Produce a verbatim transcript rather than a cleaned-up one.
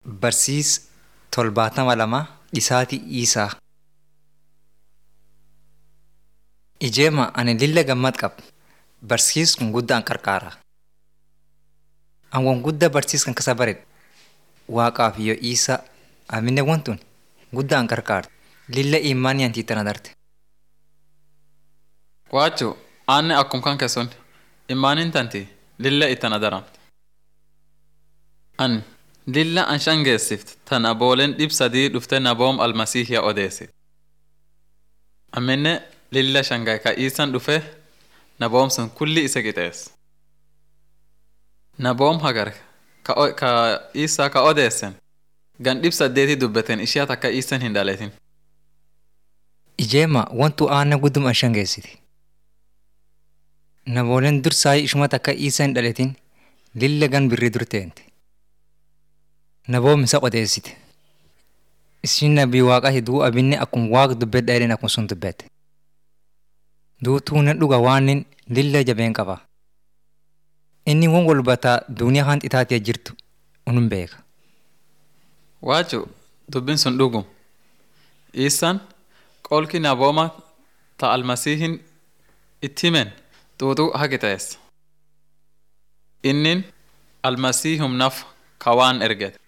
Barsiis tolbaatama lama Dhisaati Iisaa. Ijeema ani lilla gammad qab. Barsiis kun guddaan qarqaara. An wan guddaa barsiis kan kasa baredhe. Waaqaaf yoo Iisaa amine wantun guddaan qarqaartu. Lilla imaanii antii tana darte. Waachu aanne akkum kan keessoon imaaniin tanti lilla ittana daran. An lilla an shangeessift tan abooleen dhib sadii dhufte naboom almasiihiya odeessi. Amine lilla shangay ka iisan dhufe naboom sun kulli isa qixees. Naboom hagar ka, ka Iisaa ka odeessen gan dhib saddeetii dubbeten ishee takka iisan hin dhaleetin. Ijeema wantu aanna guddum an shangeessiti. Nabooleen dursaa ishuma takka Iisaa hin dhaleetin lilla gan birrii durteenti. Naboom isa odeessite. Isin nabii waaqaa duu abinne akkum waaq dubbedha jedhen akkum sun dubbette. Duu tuunen dhuga waanin lilla jabeen qaba. Inni won walbataa duuniyaa haan itaatiya jirtu unum beeka. Waachu dubbin sun dhugum. Iisaan qolki nabooma ta almasiihin itti himen xuuxuu haqixees. Innin almasiihum naf ka waan ergete.